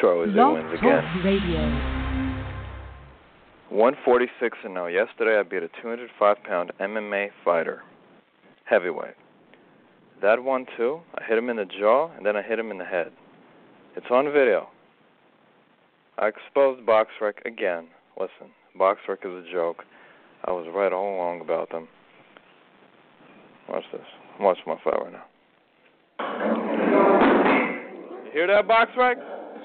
Charlie Z Blog wins Talk again. Radio. 146-0. Yesterday I beat a 205-pound MMA fighter, heavyweight. That one too, I hit him in the jaw and then I hit him in the head. It's on video. I exposed BoxRec again. Listen, BoxRec is a joke. I was right all along about them. Watch this. I'm watching my fight right now. You hear that, BoxRec?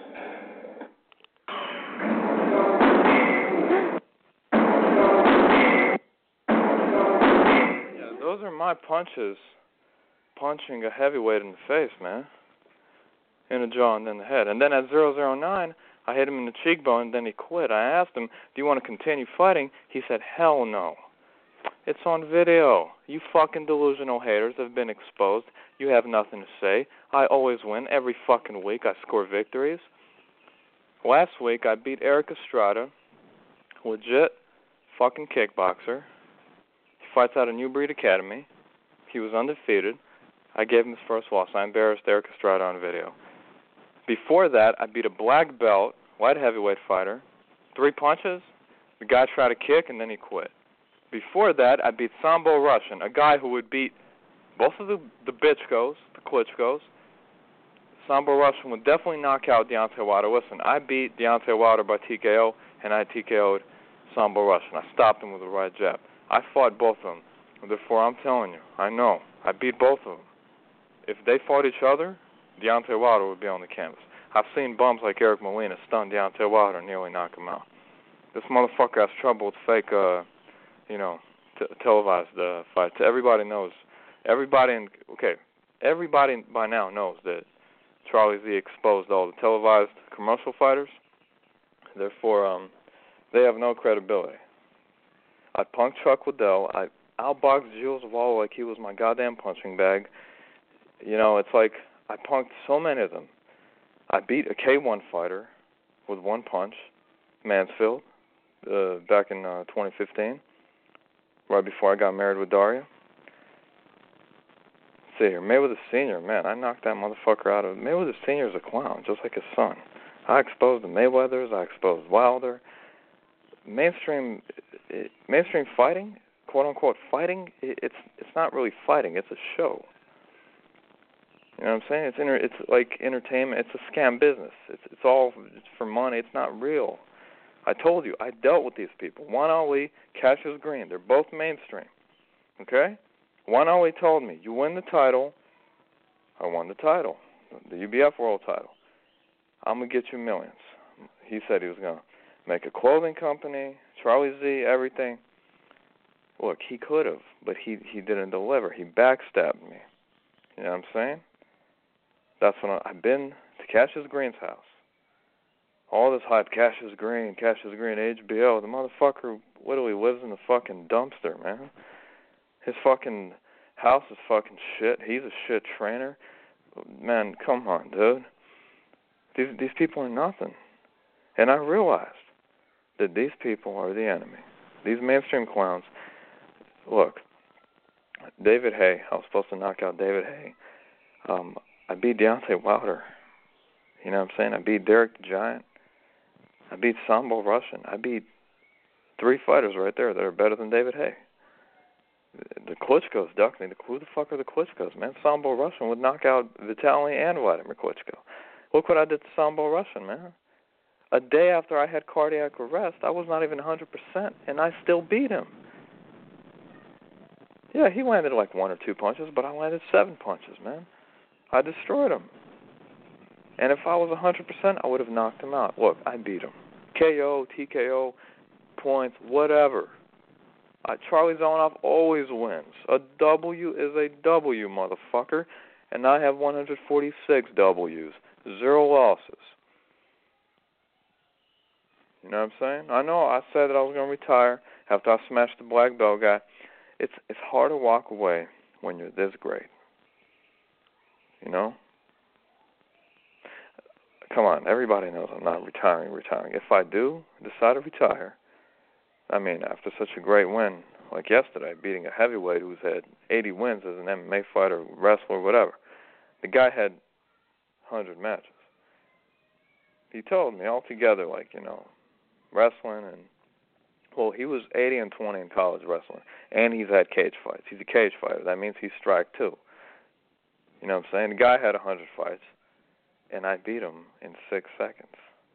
Yeah, those are my punches punching a heavyweight in the face, man. In the jaw and then the head. And then at 009, I hit him in the cheekbone and then he quit. I asked him, do you want to continue fighting? He said, hell no. It's on video. You fucking delusional haters have been exposed. You have nothing to say. I always win. Every fucking week I score victories. Last week I beat Eric Estrada. Legit fucking kickboxer. He fights out of New Breed Academy. He was undefeated. I gave him his first loss. I embarrassed Eric Estrada on video. Before that, I beat a black belt, light heavyweight fighter. 3 punches. The guy tried to kick and then he quit. Before that, I beat Sambo Russian, a guy who would beat both of the Bitchkos, the Klitschkos. Sambo Russian would definitely knock out Deontay Wilder. Listen, I beat Deontay Wilder by TKO, and I TKO'd Sambo Russian. I stopped him with the right jab. I fought both of them. Therefore, I'm telling you, I know. I beat both of them. If they fought each other, Deontay Wilder would be on the canvas. I've seen bums like Eric Molina stun Deontay Wilder and nearly knock him out. This motherfucker has trouble with fake, televised fights. Everybody knows. Everybody by now knows that Charlie Z exposed all the televised commercial fighters. Therefore, they have no credibility. I punked Chuck Liddell. I outboxed Jules Wall like he was my goddamn punching bag. You know, it's like I punked so many of them. I beat a K1 fighter with 1 punch, Mansfield, back in 2015, right before I got married with Daria. Let's see here, Mayweather Sr., man, I knocked that motherfucker out of... Mayweather Sr. is a clown, just like his son. I exposed the Mayweathers, I exposed Wilder. Mainstream fighting, quote-unquote fighting, it's not really fighting, it's a show. You know what I'm saying? It's like entertainment. It's a scam business. It's all for money. It's not real. I told you, I dealt with these people. Juan Ali, Cassius Green. They're both mainstream. Okay? Juan Ali told me, you win the title. I won the title, the UBF world title. I'm going to get you millions. He said he was going to make a clothing company, Charlie Z, everything. Look, he could have, but he didn't deliver. He backstabbed me. You know what I'm saying? That's when I've been to Cassius Green's house. All this hype, Cassius Green, HBO. The motherfucker literally lives in the fucking dumpster, man. His fucking house is fucking shit. He's a shit trainer. Man, come on, dude. These people are nothing. And I realized that these people are the enemy. These mainstream clowns. Look, David Haye, I was supposed to knock out David Haye. I beat Deontay Wilder. You know what I'm saying? I beat Derek the Giant. I beat Sambo Russian. I beat 3 fighters right there that are better than David Haye. The Klitschko's ducked me. Who the fuck are the Klitschko's, man? Sambo Russian would knock out Vitaly and Vladimir Klitschko. Look what I did to Sambo Russian, man. A day after I had cardiac arrest, I was not even 100%, and I still beat him. Yeah, he landed like 1 or 2 punches, but I landed 7 punches, man. I destroyed him. And if I was 100%, I would have knocked him out. Look, I beat him. KO, TKO, points, whatever. Charlie Zelenoff always wins. A W is a W, motherfucker. And I have 146 W's. 0 losses. You know what I'm saying? I know I said that I was going to retire after I smashed the black belt guy. It's hard to walk away when you're this great. You know? Come on, everybody knows I'm not retiring. If I do decide to retire, I mean, after such a great win, like yesterday, beating a heavyweight who's had 80 wins as an MMA fighter, wrestler, whatever. The guy had 100 matches. he told me altogether, like, wrestling and, well, he was 80-20 in college wrestling, and he's had cage fights. He's a cage fighter. That means he's strike too. You know what I'm saying? The guy had 100 fights, and I beat him in 6 seconds.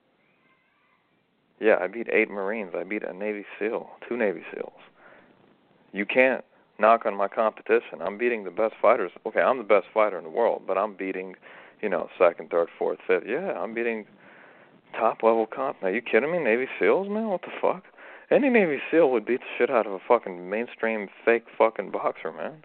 Yeah, I beat 8 Marines. I beat a Navy SEAL, 2 Navy SEALs. You can't knock on my competition. I'm beating the best fighters. Okay, I'm the best fighter in the world, but I'm beating, second, third, fourth, fifth. Yeah, I'm beating top-level comp. Are you kidding me? Navy SEALs, man? What the fuck? Any Navy SEAL would beat the shit out of a fucking mainstream fake fucking boxer, man.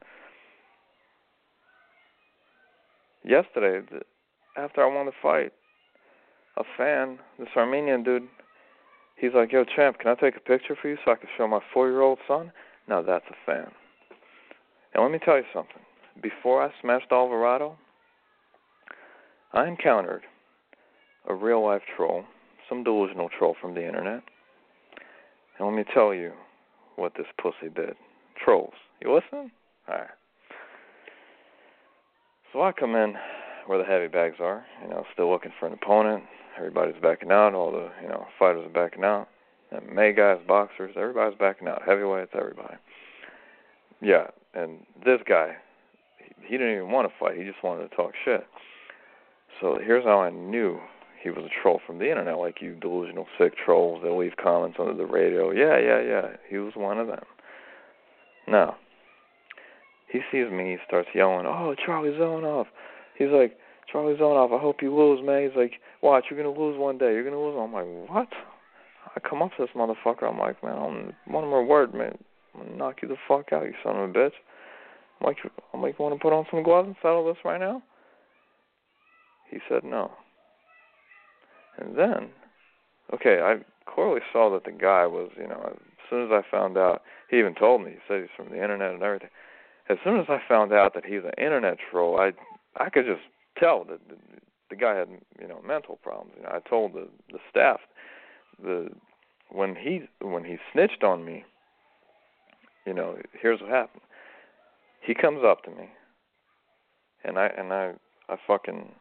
Yesterday, after I won the fight, a fan, this Armenian dude, he's like, yo, champ, can I take a picture for you so I can show my 4-year-old son? Now that's a fan. And let me tell you something. Before I smashed Alvarado, I encountered a real-life troll, some delusional troll from the internet. And let me tell you what this pussy did. Trolls. You listening? All right. So I come in where the heavy bags are, still looking for an opponent. Everybody's backing out. All the, fighters are backing out. MMA guys, boxers, everybody's backing out. Heavyweights, everybody. Yeah, and this guy, he didn't even want to fight. He just wanted to talk shit. So here's how I knew he was a troll from the internet, like you delusional sick trolls that leave comments under the radio. Yeah. He was one of them. Now, he sees me, he starts yelling, oh, Charlie Zelenoff. He's like, Charlie Zelenoff, I hope you lose, man. He's like, watch, you're going to lose one day. You're going to lose. I'm like, what? I come up to this motherfucker. I'm like, man, one more word, man. I'm going to knock you the fuck out, you son of a bitch. I'm like, you want to put on some gloves and settle this right now? He said no. And then, okay, I clearly saw that the guy was, as soon as I found out, he even told me, he said he's from the internet and everything. As soon as I found out that he's an internet troll, I could just tell that the guy had, mental problems. I told the staff, when he snitched on me, here's what happened. He comes up to me, and I fucking,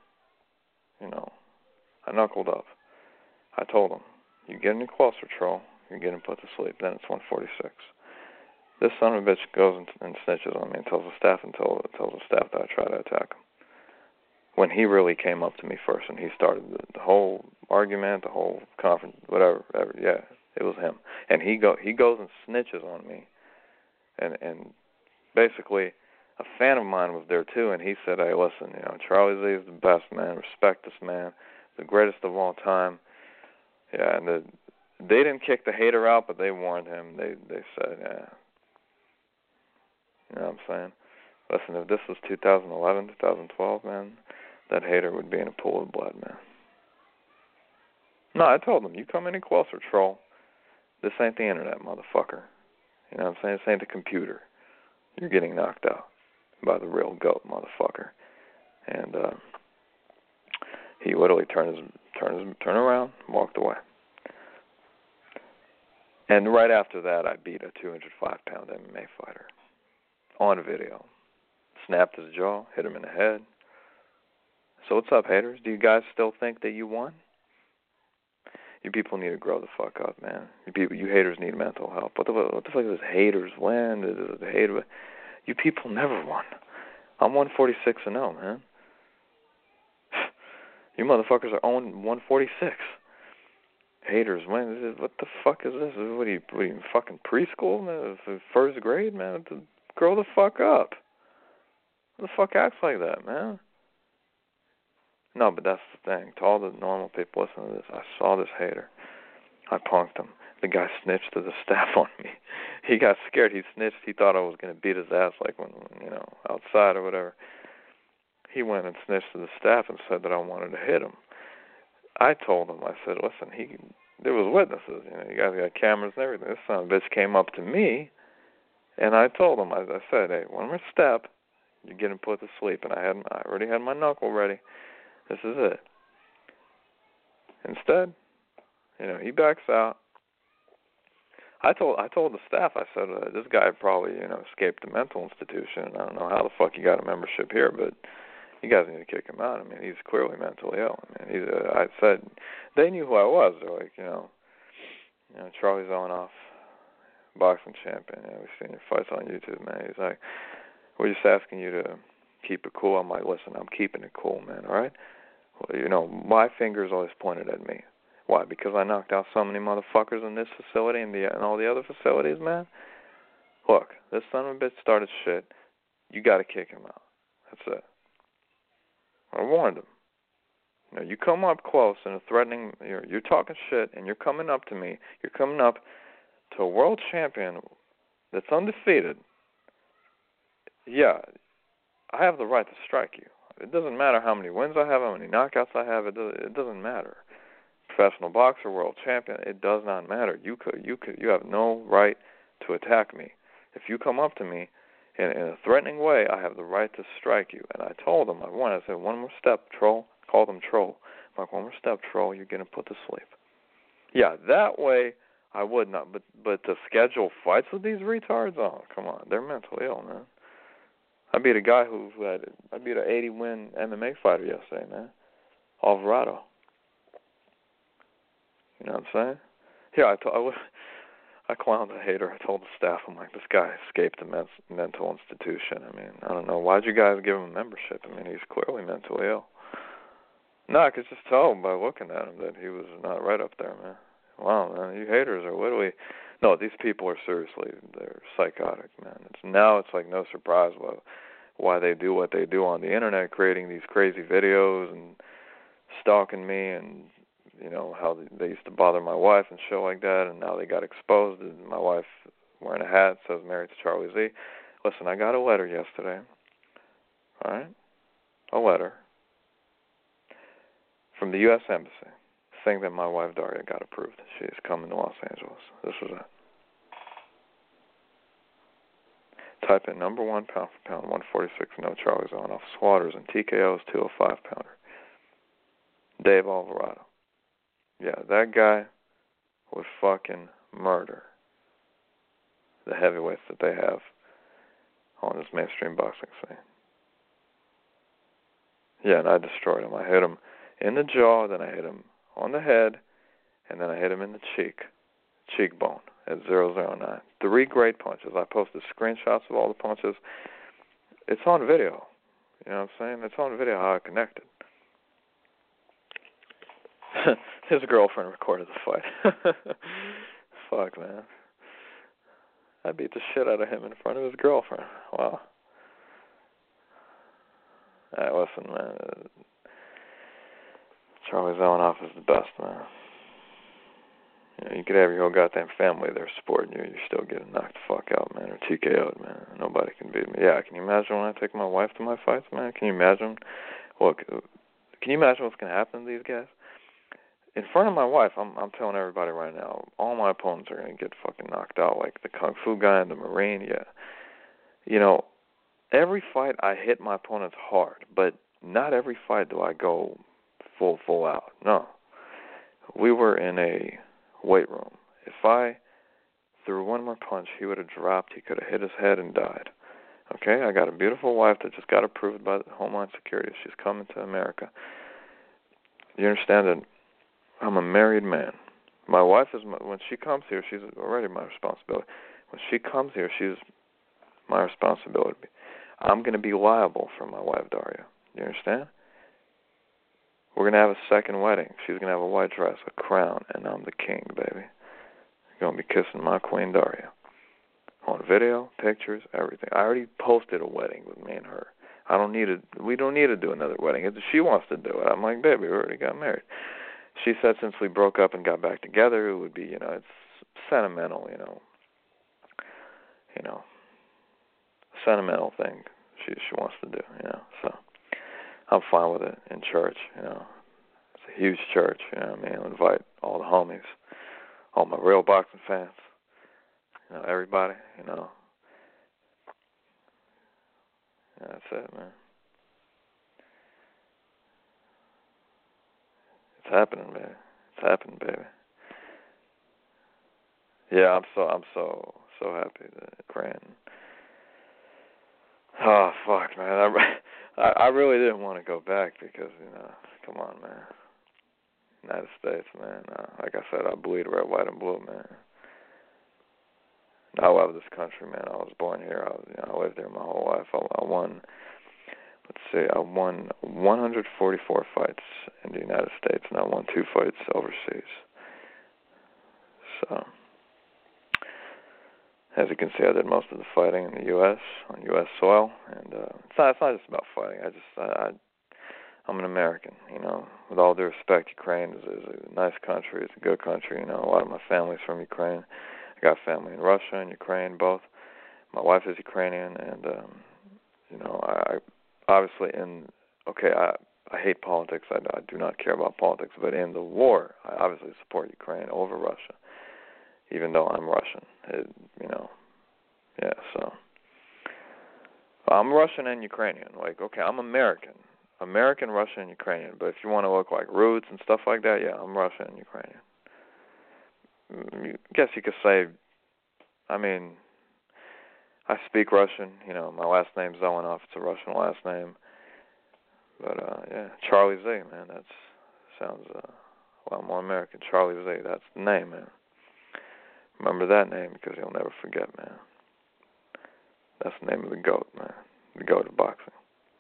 I knuckled up. I told him, you get any closer, troll, you're getting put to sleep. Then it's 1:46. This son of a bitch goes and snitches on me and tells the staff that I tried to attack him. When he really came up to me first and he started the whole argument, the whole conference, whatever, yeah, it was him. And he goes and snitches on me. And basically, a fan of mine was there too, and he said, hey, listen, Charlie Z is the best, man. Respect this man, the greatest of all time. Yeah, and they didn't kick the hater out, but they warned him. They said, yeah. You know what I'm saying? Listen, if this was 2011, 2012, man, that hater would be in a pool of blood, man. No, I told him, you come any closer, troll. This ain't the internet, motherfucker. You know what I'm saying? This ain't the computer. You're getting knocked out by the real goat, motherfucker. And he literally turned around, and walked away. And right after that, I beat a 205-pound MMA fighter on video. Snapped his jaw, hit him in the head. So what's up, haters? Do you guys still think that you won? You people need to grow the fuck up, man. You haters need mental help. What the fuck is this haters win? You people never won. I'm 146-0, man. You motherfuckers are 146. Haters, man. What the fuck is this? What are you fucking preschool, man? First grade, man? Grow the fuck up. Who the fuck acts like that, man? No, but that's the thing. To all the normal people listening to this, I saw this hater. I punked him. The guy snitched to the staff on me. He got scared. He snitched. He thought I was going to beat his ass like when outside or whatever. He went and snitched to the staff and said that I wanted to hit him. I told him, I said, listen, there was witnesses. You guys got cameras and everything. This son of a bitch came up to me, and I told him, I said, hey, one more step, you're getting put to sleep. And I already had my knuckle ready. This is it. Instead, he backs out. I told the staff, I said, this guy probably, escaped a mental institution. I don't know how the fuck he got a membership here, but you guys need to kick him out. I mean, he's clearly mentally ill. I mean, I said, they knew who I was. They're like, Charlie Zelenoff, boxing champion. We've seen your fights on YouTube, man. He's like, we're just asking you to keep it cool. I'm like, listen, I'm keeping it cool, man, all right? Well, my finger's always pointed at me. Why? Because I knocked out so many motherfuckers in this facility and all the other facilities, man? Look, this son of a bitch started shit. You got to kick him out. That's it. I warned him. You come up close and threatening, you're talking shit, and you're coming up to me. You're coming up to a world champion that's undefeated. Yeah, I have the right to strike you. It doesn't matter how many wins I have, how many knockouts I have. It doesn't matter. Professional boxer, world champion. It does not matter. You have no right to attack me. If you come up to me in a threatening way, I have the right to strike you. And I told him, I said, one more step, troll. Called him troll. I'm like, one more step, troll. You're getting put to sleep. Yeah, that way I would not. But to schedule fights with these retards, oh, come on, they're mentally ill, man. I beat a guy I beat an 80-win MMA fighter yesterday, man. Alvarado. You know what I'm saying? Yeah, I clowned a hater. I told the staff, I'm like, this guy escaped a mental institution. I mean, I don't know. Why'd you guys give him a membership? I mean, he's clearly mentally ill. No, I could just tell by looking at him that he was not right up there, man. Wow, man, you haters are literally... No, these people are seriously, they're psychotic, man. It's like no surprise why they do what they do on the internet, creating these crazy videos and stalking me, and, how they used to bother my wife and shit like that, and now they got exposed, and my wife wearing a hat says married to Charlie Z. Listen, I got a letter yesterday, all right? A letter from the U.S. Embassy saying that my wife Daria got approved. She's coming to Los Angeles. This was it. Type in number 1 pound for pound, 146, no Charlie Zelenoff, Slaughters, and TKO's 205-pounder. Dave Alvarado. Yeah, that guy would fucking murder the heavyweights that they have on this mainstream boxing scene. Yeah, and I destroyed him. I hit him in the jaw, then I hit him on the head, and then I hit him in the cheekbone at 009. 3 great punches. I posted screenshots of all the punches. It's on video. You know what I'm saying? It's on video how I connected. His girlfriend recorded the fight. Fuck, man. I beat the shit out of him in front of his girlfriend. Wow. Hey, listen, man. Charlie Zelenoff is the best, man. You could have your whole goddamn family there supporting you. You're still getting knocked the fuck out, man, or TKO'd, man. Nobody can beat me. Yeah, can you imagine when I take my wife to my fights, man? Can you imagine? Look, can you imagine what's going to happen to these guys? In front of my wife, I'm telling everybody right now, all my opponents are going to get fucking knocked out, like the Kung Fu guy and the Marine, yeah. Every fight I hit my opponents hard, but not every fight do I go full out. No. We were in a weight room. If I threw one more punch, he would have dropped. He could have hit his head and died. Okay? I got a beautiful wife that just got approved by the Homeland Security. She's coming to America. You understand that I'm a married man. My wife when she comes here, she's already my responsibility. When she comes here, she's my responsibility. I'm going to be liable for my wife, Daria. You understand? We're going to have a second wedding. She's going to have a white dress, a crown, and I'm the king, baby. You're going to be kissing my queen, Daria. On video, pictures, everything. I already posted a wedding with me and her. We don't need to do another wedding. If she wants to do it, I'm like, baby, we already got married. She said since we broke up and got back together, it would be, it's sentimental, sentimental thing she wants to do, so I'm fine with it in church, It's a huge church, I'll invite all the homies, all my real boxing fans, everybody, that's it, man. It's happening, man. It's happening, baby. Yeah, I'm so happy that it ran. Oh, fuck, man. I really didn't want to go back because, come on, man. United States, man. Like I said, I bleed red, white, and blue, man. I love this country, man. I was born here. I lived here my whole life. I won. Let's see. I won 144 fights in the United States, and I won 2 fights overseas. So, as you can see, I did most of the fighting in the U.S. on U.S. soil, and it's not just about fighting. I'm an American, you know. With all due respect, Ukraine is a nice country. It's a good country, you know. A lot of my family's from Ukraine. I got family in Russia and Ukraine, both. My wife is Ukrainian, and you know, I obviously I hate politics. I do not care about politics, but in the war, I obviously support Ukraine over Russia, even though I'm Russian. You know, yeah. So I'm Russian and Ukrainian. Like, okay, I'm American, Russian, and Ukrainian. But if you want to look like roots and stuff like that, yeah, I'm Russian and Ukrainian. I guess you could say, I mean, I speak Russian. You know, my last name's Zelenoff. It's a Russian last name. But, yeah, Charlie Z, man, that sounds a lot more American. Charlie Z, that's the name, man. Remember that name because you'll never forget, man. That's the name of the GOAT, man. The GOAT of boxing.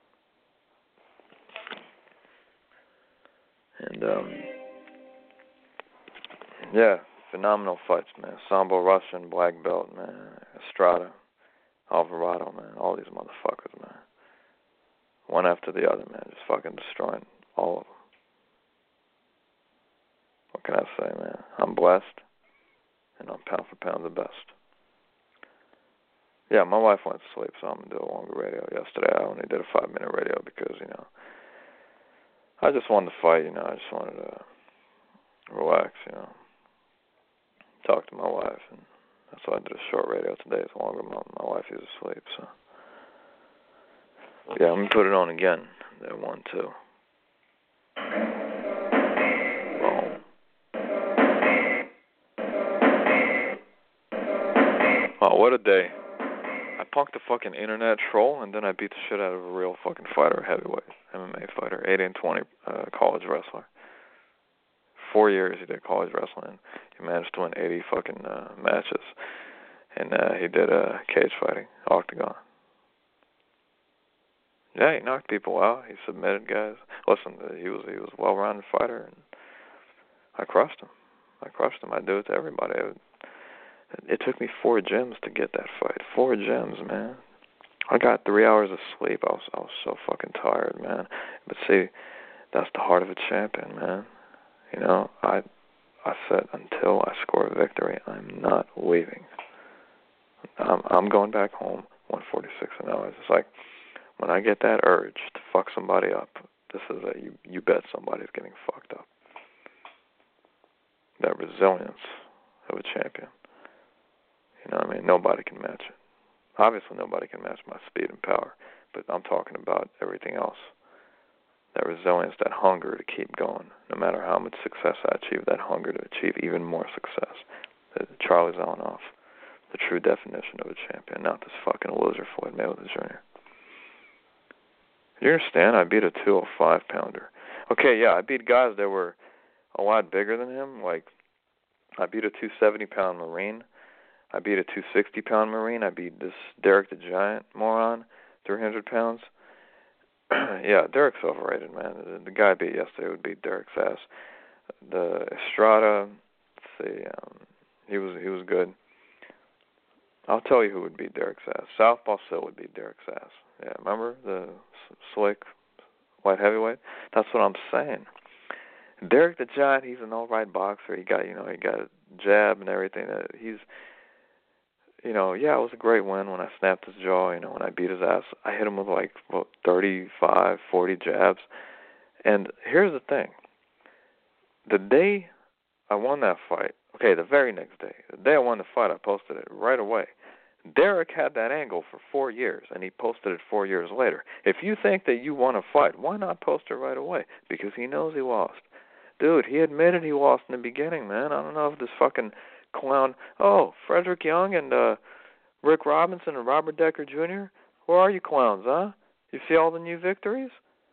And, yeah, phenomenal fights, man. Sambo Russian, black belt, man. Estrada, Alvarado, man. All these motherfuckers, man. One after the other, man. Just fucking destroying all of them. What can I say, man? I'm blessed, and I'm pound for pound the best. Yeah, my wife went to sleep, so I'm going to do a longer radio. Yesterday I only did a 5-minute radio because, you know, I just wanted to fight, you know. I just wanted to relax, you know. Talk to my wife, and that's why I did a short radio today. It's longer. My wife is asleep, so. Yeah, I'm going to put it on again. There, 1, 2. Boom. Oh, what a day. I punked a fucking internet troll, and then I beat the shit out of a real fucking fighter, heavyweight, MMA fighter, 80-20 college wrestler. 4 years he did college wrestling. He managed to win 80 fucking matches. And he did cage fighting, octagon. Yeah, he knocked people out. He submitted guys. Listen, he was a well-rounded fighter, and I crushed him. I do it to everybody. It took me 4 gyms to get that fight. 4 gyms, man. I got 3 hours of sleep. I was so fucking tired, man. But see, that's the heart of a champion, man. You know, I said until I score a victory, I'm not leaving. I'm going back home 146-0. It's like when I get that urge to fuck somebody up, this is you bet somebody's getting fucked up. That resilience of a champion. You know what I mean? Nobody can match it. Obviously nobody can match my speed and power, but I'm talking about everything else. That resilience, that hunger to keep going, no matter how much success I achieve, that hunger to achieve even more success. Charlie Zelenoff, the true definition of a champion, not this fucking loser Floyd Mayweather Jr. You understand? I beat a 205-pounder. Okay, yeah, I beat guys that were a lot bigger than him. Like, I beat a 270-pound Marine. I beat a 260-pound Marine. I beat this Derek the Giant moron, 300 pounds. Yeah, Derek's overrated, man. The guy I beat yesterday would beat Derek's ass. The Estrada, let's see, he was good. I'll tell you who would beat Derek's ass. Southpaw Sil would beat Derek's ass. Yeah, remember the slick light heavyweight? That's what I'm saying. Derek the Giant, he's an all right boxer. He got a jab and everything. He's, you know, yeah, it was a great win when I snapped his jaw, you know, when I beat his ass. I hit him with 35, 40 jabs. And here's the thing. The day I won that fight, okay, the very next day, the day I won the fight, I posted it right away. Derek had that angle for 4 years, and he posted it 4 years later. If you think that you won a fight, why not post it right away? Because he knows he lost. Dude, he admitted he lost in the beginning, man. I don't know if this fucking clown, Frederick Young and Rick Robinson and Robert Decker Jr., where are you clowns, huh? You see all the new victories?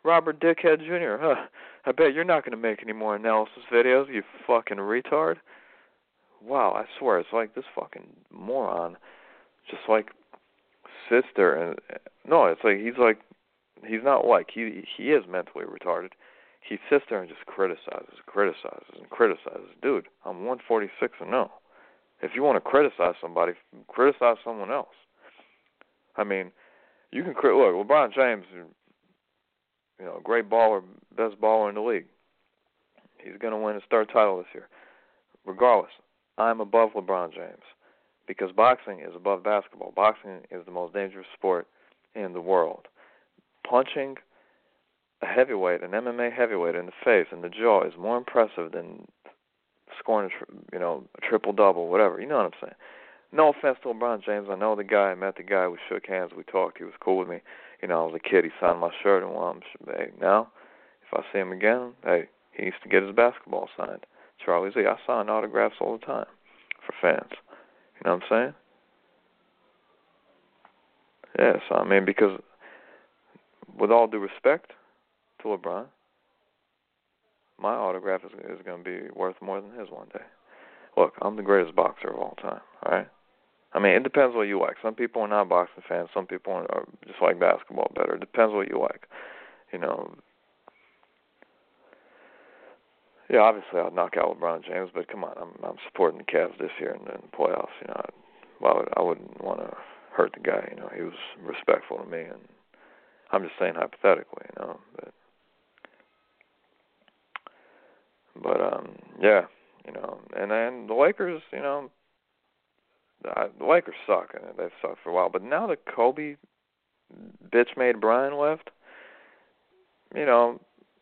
Robert Dickhead Jr., huh? I bet you're not going to make any more analysis videos, you fucking retard. Wow, I swear, it's like this fucking moron just like sits there and, no, it's like he's not like, he is mentally retarded. He sits there and just criticizes. Dude, I'm 146-0. If you want to criticize somebody, criticize someone else. I mean, you can look, LeBron James, you know, great baller, best baller in the league. He's going to win his third title this year. Regardless, I'm above LeBron James because boxing is above basketball. Boxing is the most dangerous sport in the world. Punching a heavyweight, an MMA heavyweight in the face and the jaw is more impressive than scoring a triple-double, whatever. You know what I'm saying? No offense to LeBron James. I know the guy. I met the guy. We shook hands. We talked. He was cool with me. You know, I was a kid. He signed my shirt. And hey, now, if I see him again, hey, he needs to get his basketball signed. Charlie Z. I sign autographs all the time for fans. You know what I'm saying? Yeah, so, I mean, because with all due respect to LeBron, my autograph is going to be worth more than his one day. Look, I'm the greatest boxer of all time, all right? I mean, it depends what you like. Some people are not boxing fans. Some people are just like basketball better. It depends what you like. You know, yeah, obviously I'd knock out LeBron James, but come on, I'm supporting the Cavs this year in the playoffs. You know, I wouldn't want to hurt the guy. You know, he was respectful to me, and I'm just saying hypothetically. You know, but yeah, you know, and then the Lakers. You know, the Lakers suck, and they've sucked for a while. But now that Kobe bitch-made Bryant left, you know,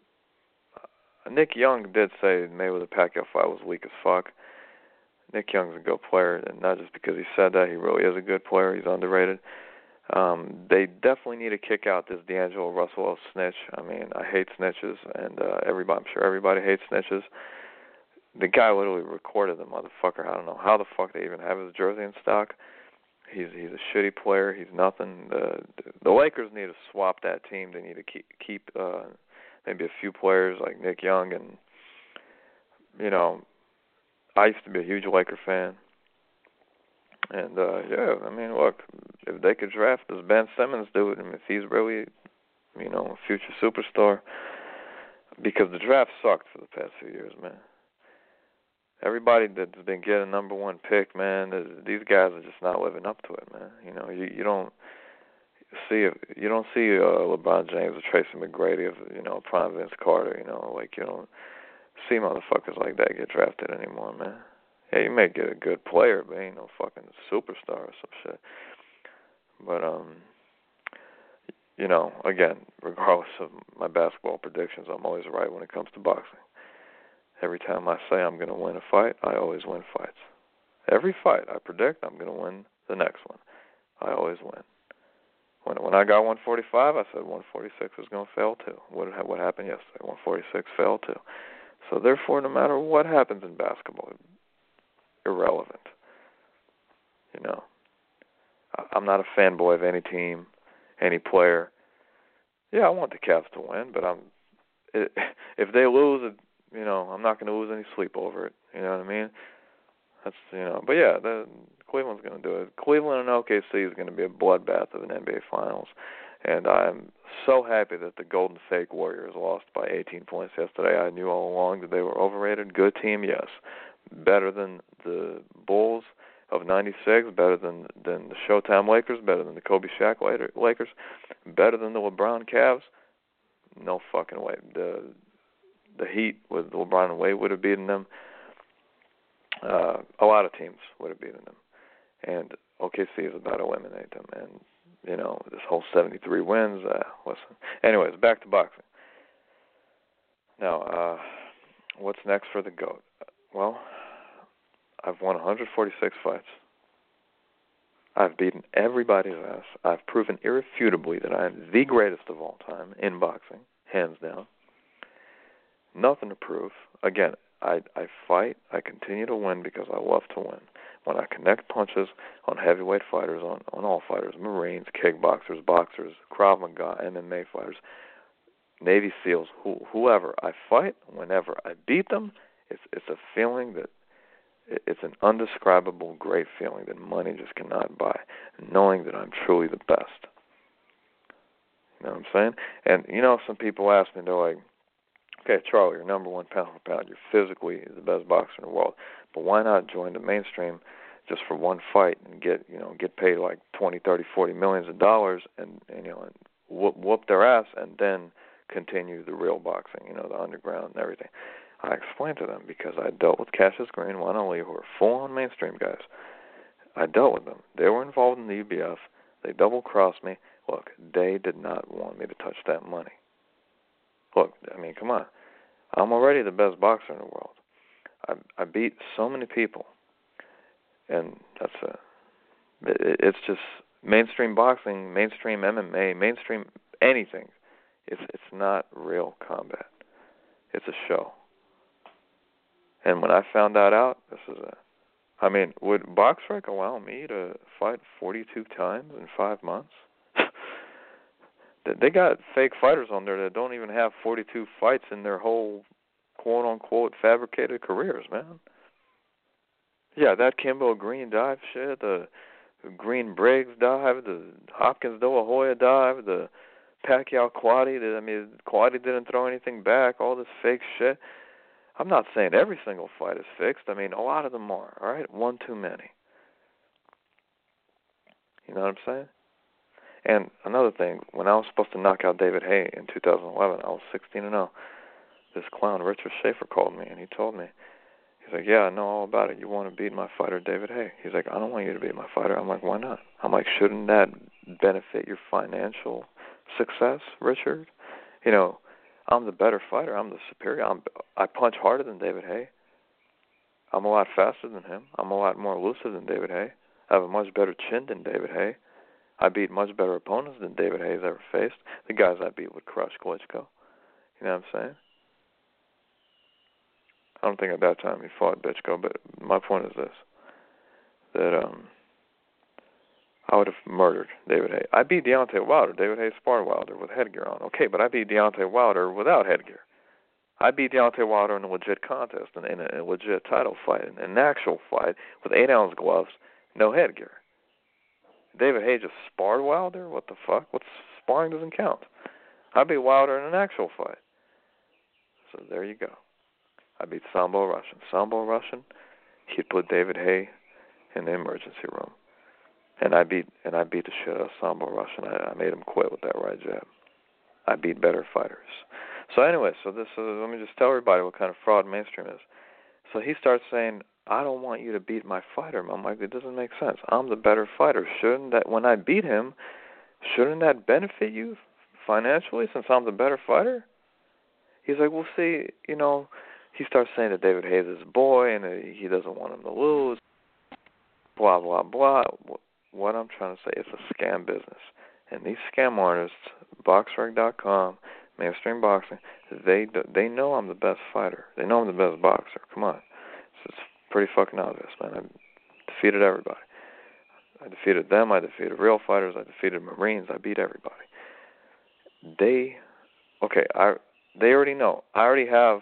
Nick Young did say Mayweather-Pacquiao fight was weak as fuck. Nick Young's a good player, and not just because he said that. He really is a good player. He's underrated. They definitely need to kick out this D'Angelo Russell snitch. I mean, I hate snitches, and I'm sure everybody hates snitches. The guy literally recorded the motherfucker. I don't know how the fuck they even have his jersey in stock. He's a shitty player. He's nothing. The Lakers need to swap that team. They need to keep maybe a few players like Nick Young. And, you know, I used to be a huge Laker fan. And, yeah, I mean, look, if they could draft this Ben Simmons dude, and if he's really, you know, a future superstar, because the draft sucked for the past few years, man. Everybody that's been getting number one pick, man, these guys are just not living up to it, man. You know, you don't see LeBron James or Tracy McGrady of, you know, prime Vince Carter. You know, like, you don't see motherfuckers like that get drafted anymore, man. Yeah, you may get a good player, but ain't no fucking superstar or some shit. But you know, again, regardless of my basketball predictions, I'm always right when it comes to boxing. Every time I say I'm going to win a fight, I always win fights. Every fight I predict I'm going to win the next one. I always win. When I got 145, I said 146 was going to fail too. What happened yesterday? 146 failed too. So therefore, no matter what happens in basketball, irrelevant. You know, I'm not a fanboy of any team, any player. Yeah, I want the Cavs to win, but if they lose, you know, I'm not going to lose any sleep over it. You know what I mean? That's, you know, but yeah, Cleveland's going to do it. Cleveland and OKC is going to be a bloodbath of an NBA Finals, and I'm so happy that the Golden State Warriors lost by 18 points yesterday. I knew all along that they were overrated. Good team, yes. Better than the Bulls of '96, better than the Showtime Lakers, better than the Kobe Shaq Lakers, better than the LeBron Cavs. No fucking way. The Heat with LeBron and Wade would have beaten them. A lot of teams would have beaten them. And OKC is about to eliminate them. And, you know, this whole 73 wins, listen. Anyways, back to boxing. Now, what's next for the GOAT? Well, I've won 146 fights. I've beaten everybody's ass. I've proven irrefutably that I am the greatest of all time in boxing, hands down. Nothing to prove. Again, I fight. I continue to win because I love to win. When I connect punches on heavyweight fighters, on all fighters, Marines, kickboxers, boxers, Krav Maga, MMA fighters, Navy SEALs, whoever I fight, whenever I beat them, it's a feeling that it's an undescribable great feeling that money just cannot buy, knowing that I'm truly the best. You know what I'm saying? And, you know, some people ask me, they're like, okay, Charlie, you're number one pound for pound. You're physically the best boxer in the world. But why not join the mainstream just for one fight and get paid like 20, 30, 40 millions of dollars and whoop their ass and then continue the real boxing, the underground and everything. I explained to them because I dealt with Cassius Green, Juan Ali, who are full-on mainstream guys. I dealt with them. They were involved in the UBF. They double-crossed me. Look, they did not want me to touch that money. Look, I mean, come on. I'm already the best boxer in the world. I beat so many people, and it's just mainstream boxing, mainstream MMA, mainstream anything. It's not real combat. It's a show. And when I found that out, would BoxRec allow me to fight 42 times in 5 months? They got fake fighters on there that don't even have 42 fights in their whole quote-unquote fabricated careers, man. Yeah, that Kimbo Green dive shit, the Green Briggs dive, the Hopkins De La Hoya dive, the Pacquiao Quaddy. Quaddy didn't throw anything back, all this fake shit. I'm not saying every single fight is fixed. I mean, a lot of them are, all right? One too many. You know what I'm saying? And another thing, when I was supposed to knock out David Haye in 2011, I was 16-0. This clown, Richard Schaefer, called me, and he told me, he's like, yeah, I know all about it. You want to beat my fighter, David Haye. He's like, I don't want you to beat my fighter. I'm like, why not? I'm like, shouldn't that benefit your financial success, Richard? I'm the better fighter. I'm the superior. I punch harder than David Haye. I'm a lot faster than him. I'm a lot more elusive than David Haye. I have a much better chin than David Haye. I beat much better opponents than David Haye's ever faced. The guys I beat would crush Klitschko. You know what I'm saying? I don't think at that time he fought Klitschko, but my point is this, that I would have murdered David Haye. I beat Deontay Wilder. David Haye sparred Wilder with headgear on. Okay, but I beat Deontay Wilder without headgear. I beat Deontay Wilder in a legit contest, in a legit title fight, in an actual fight with 8-ounce gloves, no headgear. David Haye just sparred Wilder? What the fuck? Sparring doesn't count. I beat Wilder in an actual fight. So there you go. I beat Sambo Russian. Sambo Russian, he'd put David Haye in the emergency room. And I beat the shit out of Sambo Russian. I made him quit with that right jab. I beat better fighters. So anyway, let me just tell everybody what kind of fraud mainstream is. So he starts saying, I don't want you to beat my fighter. I'm like, it doesn't make sense. I'm the better fighter. Shouldn't that, when I beat him, shouldn't that benefit you financially since I'm the better fighter? He's like, well, see, he starts saying that David Haye is his boy and he doesn't want him to lose, blah, blah, blah. What I'm trying to say, it's a scam business. And these scam artists, BoxRec.com, Mainstream Boxing, they know I'm the best fighter. They know I'm the best boxer. Come on. It's pretty fucking obvious, man. I defeated everybody. I defeated them. I defeated real fighters. I defeated Marines. I beat everybody. They already know. I already have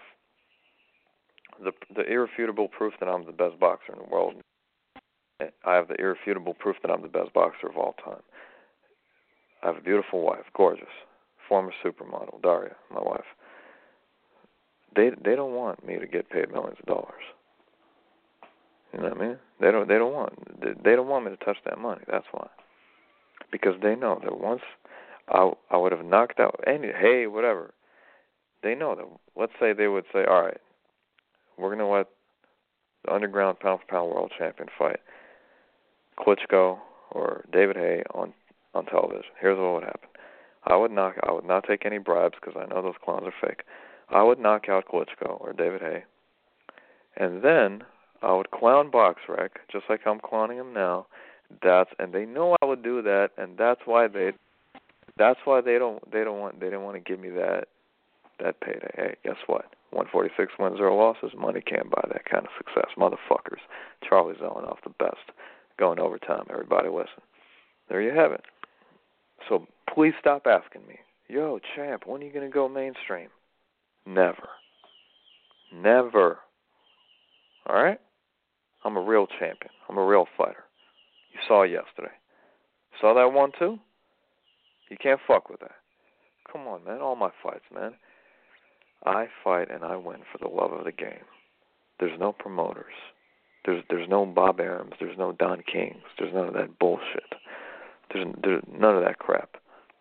the irrefutable proof that I'm the best boxer in the world. I have the irrefutable proof that I'm the best boxer of all time. I have a beautiful wife, gorgeous, former supermodel, Daria, my wife. They don't want me to get paid millions of dollars. You know what I mean? They don't want me to touch that money. That's why. Because they know that once I would have knocked out Haye, whatever. They know that. Let's say they would say, all right, we're going to let the underground pound-for-pound world champion fight Klitschko or David Haye on television. Here's what would happen. I would not take any bribes because I know those clowns are fake. I would knock out Klitschko or David Haye, and then I would clown BoxRec just like I'm clowning him now. And they know I would do that, and that's why they don't want to give me that payday. Hey, guess what? 146 wins, 0 losses. Money can't buy that kind of success, motherfuckers. Charlie Zelenoff, the best. Going overtime. Everybody listen. There you have it. So please stop asking me. yo, champ, when are you going to go mainstream? Never. Never. All right? I'm a real champion. I'm a real fighter. You saw it yesterday. Saw that one, too? You can't fuck with that. Come on, man. All my fights, man. I fight and I win for the love of the game. There's no promoters. There's no Bob Arums. There's no Don Kings. There's none of that bullshit. There's none of that crap.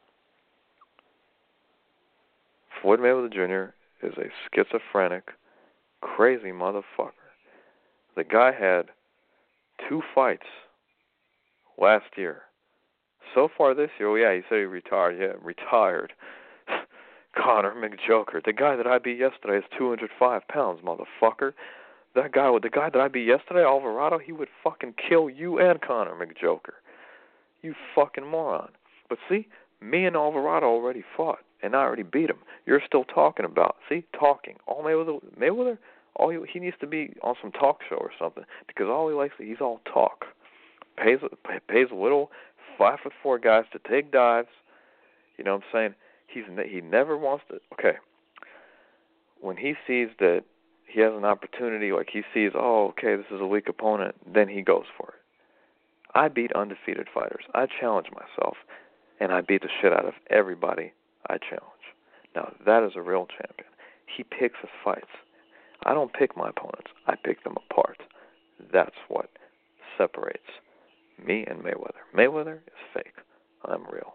Floyd Mayweather Jr. is a schizophrenic, crazy motherfucker. The guy had 2 fights last year. So far this year, he said he retired. Yeah, retired. Conor McJoker. The guy that I beat yesterday is 205 pounds, motherfucker. The guy that I beat yesterday, Alvarado, he would fucking kill you and Conor McJoker. You fucking moron. But see, me and Alvarado already fought, and I already beat him. You're still talking about, talking. All Mayweather, he needs to be on some talk show or something, because all he likes, he's all talk. Pays little 5'4" guys to take dives. You know what I'm saying? He never wants to. Okay. When he sees that he has an opportunity, like he sees, this is a weak opponent, then he goes for it. I beat undefeated fighters. I challenge myself, and I beat the shit out of everybody I challenge. Now, that is a real champion. He picks his fights. I don't pick my opponents. I pick them apart. That's what separates me and Mayweather. Mayweather is fake. I'm real.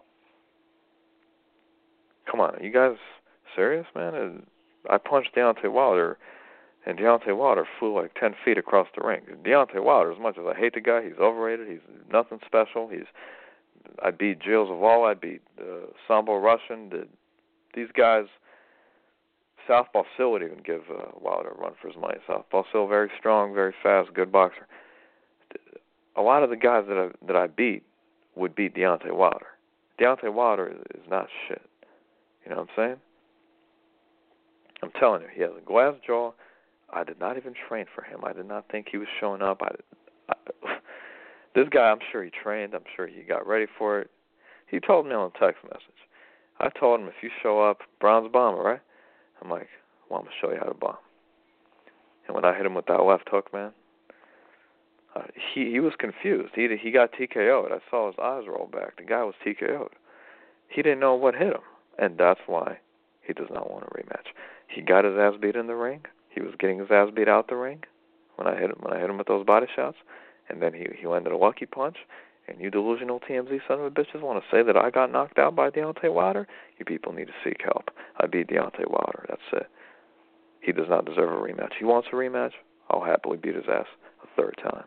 Come on, are you guys serious, man? I punched Deontay Wilder, and Deontay Wilder flew like 10 feet across the ring. Deontay Wilder, as much as I hate the guy, he's overrated. He's nothing special. I beat Gilles Zavala. I beat Sambo Russian. These guys, Southpaw Sil would even give Wilder a run for his money. Southpaw Sil, very strong, very fast, good boxer. A lot of the guys that I beat would beat Deontay Wilder. Deontay Wilder is not shit. You know what I'm saying? I'm telling you, he has a glass jaw. I did not even train for him. I did not think he was showing up. This guy, I'm sure he trained. I'm sure he got ready for it. He told me on a text message. I told him, if you show up, bronze bomber, right? I'm like, well, I'm going to show you how to bomb. And when I hit him with that left hook, man, he was confused. He got TKO'd. I saw his eyes roll back. The guy was TKO'd. He didn't know what hit him. And that's why he does not want a rematch. He got his ass beat in the ring. He was getting his ass beat out the ring when I hit him with those body shots. And then he landed a lucky punch. And you delusional TMZ son of a bitches want to say that I got knocked out by Deontay Wilder? You people need to seek help. I beat Deontay Wilder. That's it. He does not deserve a rematch. He wants a rematch. I'll happily beat his ass a third time.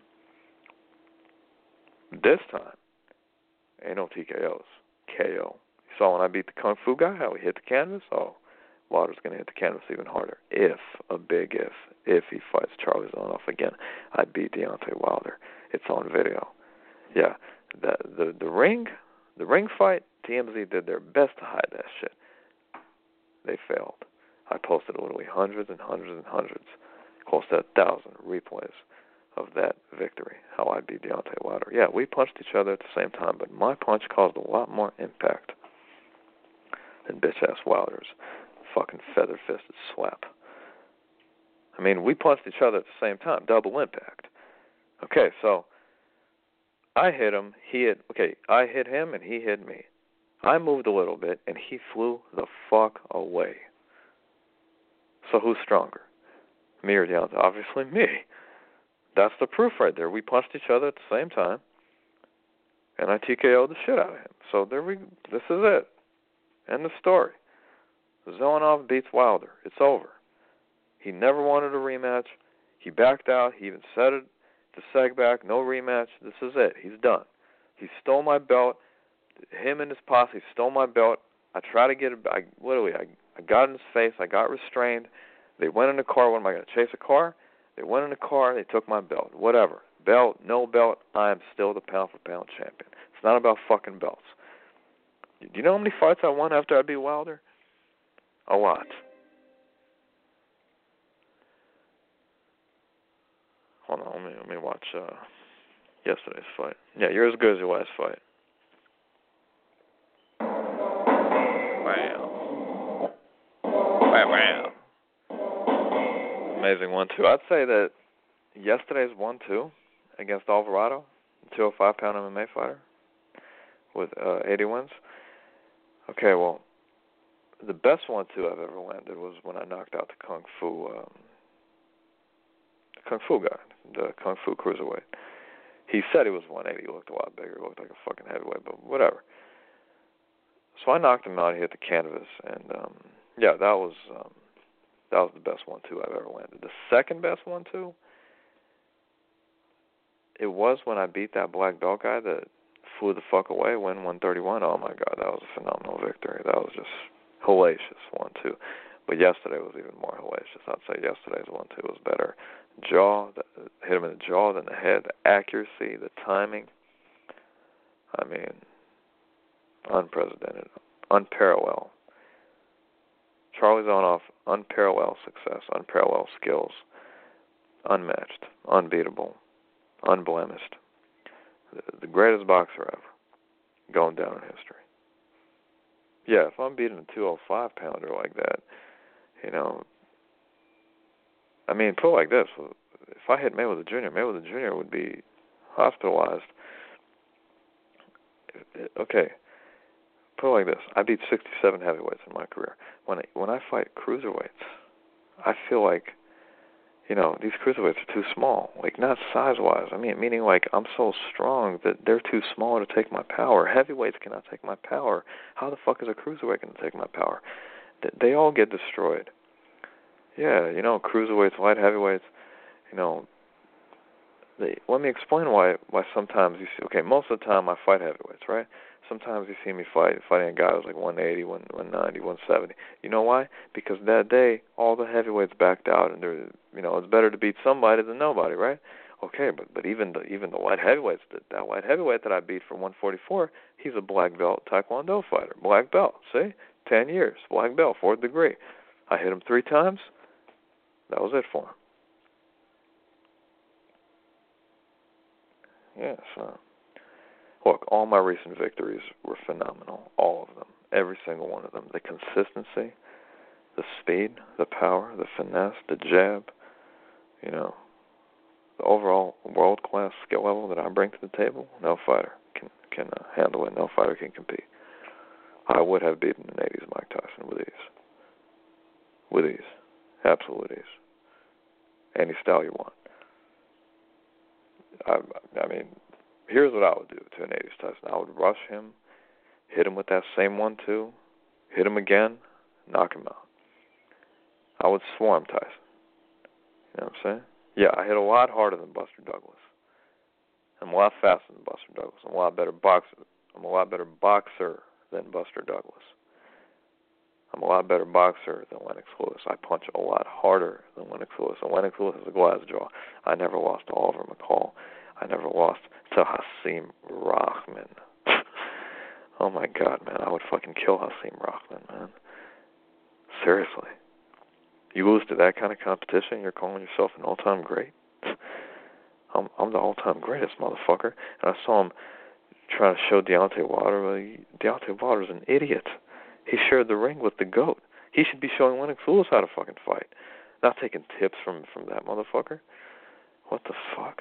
This time, ain't no TKOs. KO. You saw when I beat the Kung Fu guy, how he hit the canvas? Wilder's going to hit the canvas even harder. If he fights Charlie Zelenoff again, I beat Deontay Wilder. It's on video. Yeah, the ring fight, TMZ did their best to hide that shit. They failed. I posted literally hundreds and hundreds and hundreds, close to 1,000 replays of that victory, how I beat Deontay Wilder. Yeah, we punched each other at the same time, but my punch caused a lot more impact than bitch-ass Wilder's fucking feather-fisted slap. I mean, we punched each other at the same time, double impact. Okay, so I hit him, I hit him and he hit me. I moved a little bit and he flew the fuck away. So who's stronger? Me or Deontay? Obviously me. That's the proof right there. We punched each other at the same time and I TKO'd the shit out of him. So this is it. End of story. Zelenoff beats Wilder. It's over. He never wanted a rematch. He backed out. He even said it to Segback, no rematch. This is it. He's done. He stole my belt. Him and his posse stole my belt. I tried to get it back. I got in his face. I got restrained. They went in the car. What am I going to chase a car? They went in the car. They took my belt. Whatever. Belt, no belt, I am still the pound-for-pound champion. It's not about fucking belts. Do you know how many fights I won after I beat Wilder? A lot. Hold on, let me watch yesterday's fight. Yeah, you're as good as your last fight. Wow. Wow. Amazing 1-2. I'd say that yesterday's 1-2 against Alvarado, 205-pound MMA fighter with 80 wins. Okay, well, the best 1-2 I've ever landed was when I knocked out the Kung Fu guy, the Kung Fu cruiserweight. He said he was 180. He looked a lot bigger. He looked like a fucking heavyweight, but whatever. So I knocked him out. He hit the canvas, and yeah, that was the best 1-2 I've ever landed. The second best 1-2, it was when I beat that black belt guy that flew the fuck away, win 131. Oh my God, that was a phenomenal victory. That was just hellacious 1-2. But yesterday was even more hellacious. I'd say yesterday's 1-2 was better. Hit him in the jaw, then the head, the accuracy, the timing. I mean, unprecedented, unparalleled. Charlie Zonoff, unparalleled success, unparalleled skills, unmatched, unbeatable, unblemished. The greatest boxer ever, going down in history. Yeah, if I'm beating a 205-pounder like that, you know, I mean, put it like this. If I hit Mayweather Jr. would be hospitalized. Okay, put it like this. I beat 67 heavyweights in my career. When I fight cruiserweights, I feel like, you know, these cruiserweights are too small. Like, not size-wise. I mean, meaning like I'm so strong that they're too small to take my power. Heavyweights cannot take my power. How the fuck is a cruiserweight going to take my power? They all get destroyed. Yeah, you know, cruiserweights, light heavyweights, you know, let me explain why sometimes you see, okay, most of the time I fight heavyweights, right? Sometimes you see me fighting a guy who's like 180, 190, 170. You know why? Because that day, all the heavyweights backed out, and you know, it's better to beat somebody than nobody, right? Okay, but even the light heavyweights, that light heavyweight that I beat for 144, he's a black belt Taekwondo fighter. Black belt, see? 10 years, black belt, 4th degree. I hit him 3 times. That was it for him. Yeah, so, look, all my recent victories were phenomenal. All of them. Every single one of them. The consistency, the speed, the power, the finesse, the jab, you know, the overall world-class skill level that I bring to the table, no fighter can handle it. No fighter can compete. I would have beaten an 80s Mike Tyson with ease. With ease. Absolute ease. Any style you want. I mean, here's what I would do to an 80s Tyson. I would rush him, hit him with that same 1-2, hit him again, knock him out. I would swarm Tyson. You know what I'm saying? Yeah, I hit a lot harder than Buster Douglas. I'm a lot faster than Buster Douglas. I'm a lot better boxer. I'm a lot better boxer than Buster Douglas. I'm a lot better boxer than Lennox Lewis. I punch a lot harder than Lennox Lewis. And Lennox Lewis is a glass jaw. I never lost to Oliver McCall. I never lost to Hasim Rahman. Oh my God, man. I would fucking kill Hasim Rahman, man. Seriously. You lose to that kind of competition, you're calling yourself an all-time great? I'm the all-time greatest, motherfucker. And I saw him trying to show Deontay Wilder. Well, Deontay Wilder's an idiot. He shared the ring with the GOAT. He should be showing Lennox Lewis how to fucking fight, not taking tips from that motherfucker. What the fuck?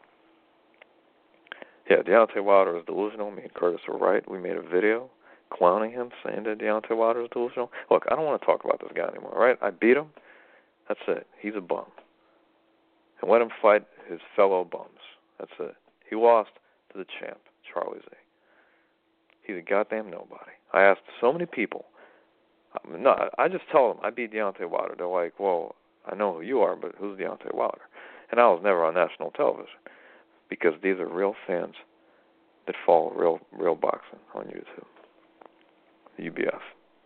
Yeah, Deontay Wilder is delusional. Me and Curtis were right. We made a video clowning him, saying that Deontay Wilder is delusional. Look, I don't want to talk about this guy anymore, right? I beat him. That's it. He's a bum. And let him fight his fellow bums. That's it. He lost to the champ, Charlie Z. He's a goddamn nobody. I asked so many people. No, I just tell them I beat Deontay Wilder. They're like, well, I know who you are, but who's Deontay Wilder? And I was never on national television because these are real fans that follow real boxing on YouTube. UBF.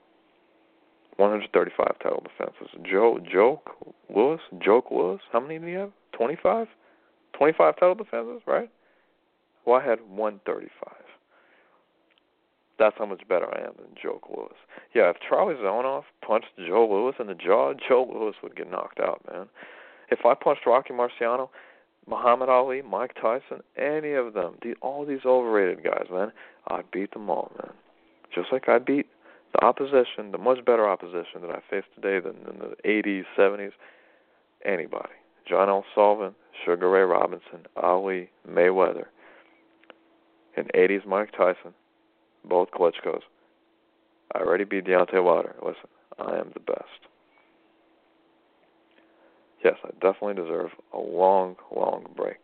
135 title defenses. Joke Lewis. How many do you have? 25? 25 title defenses, right? Well, I had 135. That's how much better I am than Joe Lewis. Yeah, if Charlie Zonoff punched Joe Lewis in the jaw, Joe Lewis would get knocked out, man. If I punched Rocky Marciano, Muhammad Ali, Mike Tyson, any of them, all these overrated guys, man, I beat them all, man. Just like I beat the opposition, the much better opposition that I face today than in the 80s, 70s, anybody. John L. Sullivan, Sugar Ray Robinson, Ali, Mayweather. In 80s, Mike Tyson, both Klitschko's. I already beat Deontay Wilder. Listen, I am the best. Yes, I definitely deserve a long, long break.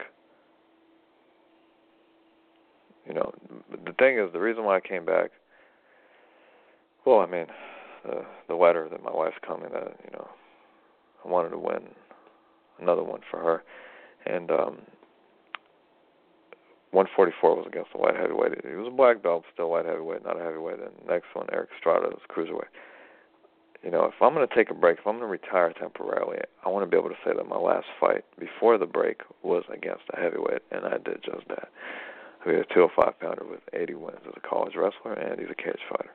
You know, the thing is, the reason why I came back, well, I mean, the letter that my wife's coming, that, you know, I wanted to win another one for her. And 144 was against the light heavyweight. He was a black belt, still light heavyweight, not a heavyweight. And the next one, Eric Estrada, was cruiserweight. You know, if I'm going to take a break, if I'm going to retire temporarily, I want to be able to say that my last fight before the break was against a heavyweight, and I did just that. I beat a 205-pounder with 80 wins as a college wrestler, and he's a cage fighter.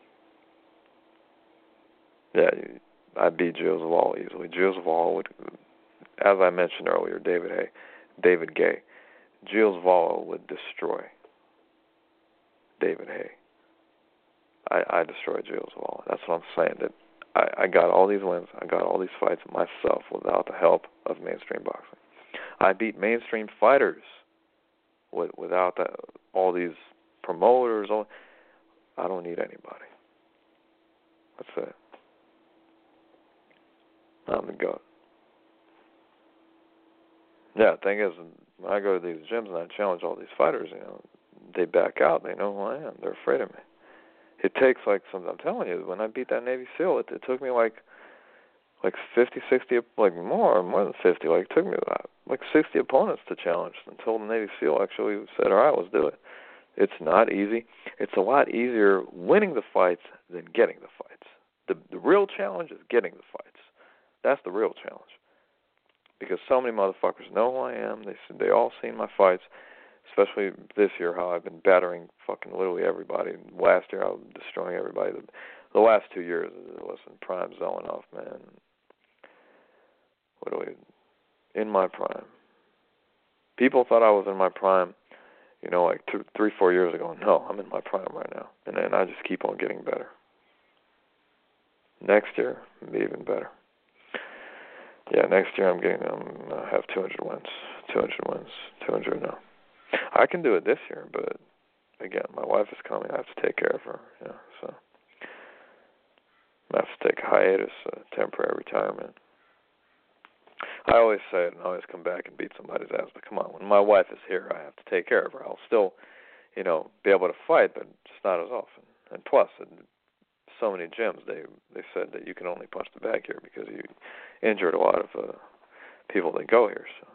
Yeah, I beat Gilles Zavala easily. Gilles Zavala would, as I mentioned earlier, David Gay. Gilles Zavala would destroy David Hay. I destroyed Gilles Zavala. That's what I'm saying. That I got all these wins. I got all these fights myself without the help of mainstream boxing. I beat mainstream fighters without all these promoters. I don't need anybody. That's it. I'm the GOAT. Yeah, the thing is, when I go to these gyms and I challenge all these fighters, you know, they back out. They know who I am. They're afraid of me. It takes I'm telling you, when I beat that Navy SEAL, it took me like 50, 60, more than 50. It took me like 60 opponents to challenge until the Navy SEAL actually said, all right, let's do it. It's not easy. It's a lot easier winning the fights than getting the fights. The real challenge is getting the fights. That's the real challenge. Because so many motherfuckers know who I am. They all seen my fights, especially this year, how I've been battering fucking literally everybody. Last year, I was destroying everybody. The last 2 years, listen, Prime Zelenoff, man. Literally, in my prime. People thought I was in my prime, you know, like 3, 4 years ago. No, I'm in my prime right now. And I just keep on getting better. Next year, it'll be even better. Yeah, next year I'm going to have 200 wins. 200 now. I can do it this year, but again, my wife is coming. I have to take care of her. Yeah, so I have to take a hiatus, temporary retirement. I always say it and I always come back and beat somebody's ass, but come on, when my wife is here, I have to take care of her. I'll still, you know, be able to fight, but just not as often. And plus, so many gyms, they said that you can only punch the bag here because you injured a lot of people that go here. So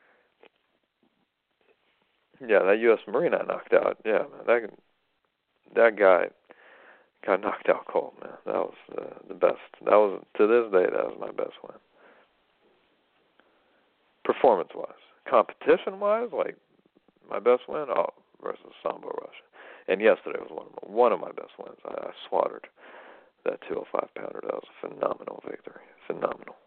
yeah, that U.S. Marine I knocked out. Yeah, man, that guy got knocked out cold, man. That was the best. That was, to this day, that was my best win. Performance-wise, competition-wise, like my best win, versus Sambo Russia. And yesterday was one of my best wins. I slaughtered that 205-pounder. That was a phenomenal victory. Phenomenal.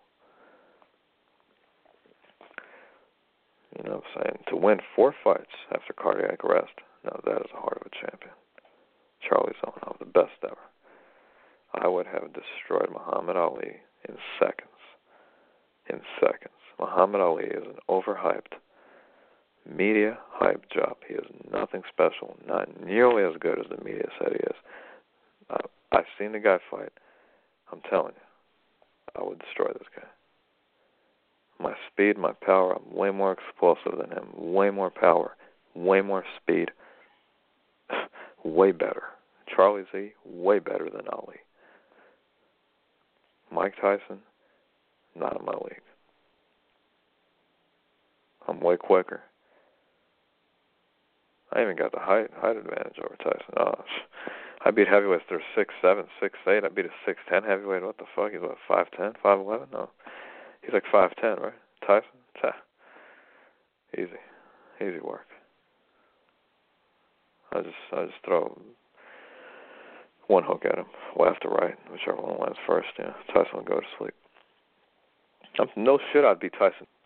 You know what I'm saying? To win 4 fights after cardiac arrest, now that is the heart of a champion. Charlie Zelenoff, the best ever. I would have destroyed Muhammad Ali in seconds. In seconds. Muhammad Ali is an overhyped, media hype job. He is nothing special, not nearly as good as the media said he is. I've seen the guy fight. I'm telling you, I would destroy this guy. My speed, my power, I'm way more explosive than him. Way more power, way more speed, way better. Charlie Z, way better than Ali. Mike Tyson, not in my league. I'm way quicker. I even got the height advantage over Tyson. Oh, I beat heavyweights that are 6'7", 6'8". I beat a 6'10" heavyweight. What the fuck? He's what, 5'10", 5'11"? No. He's like 5'10", right? Tyson? Easy work. I just throw one hook at him, left or right, whichever one lands first. Yeah, Tyson will go to sleep. No shit, I'd beat Tyson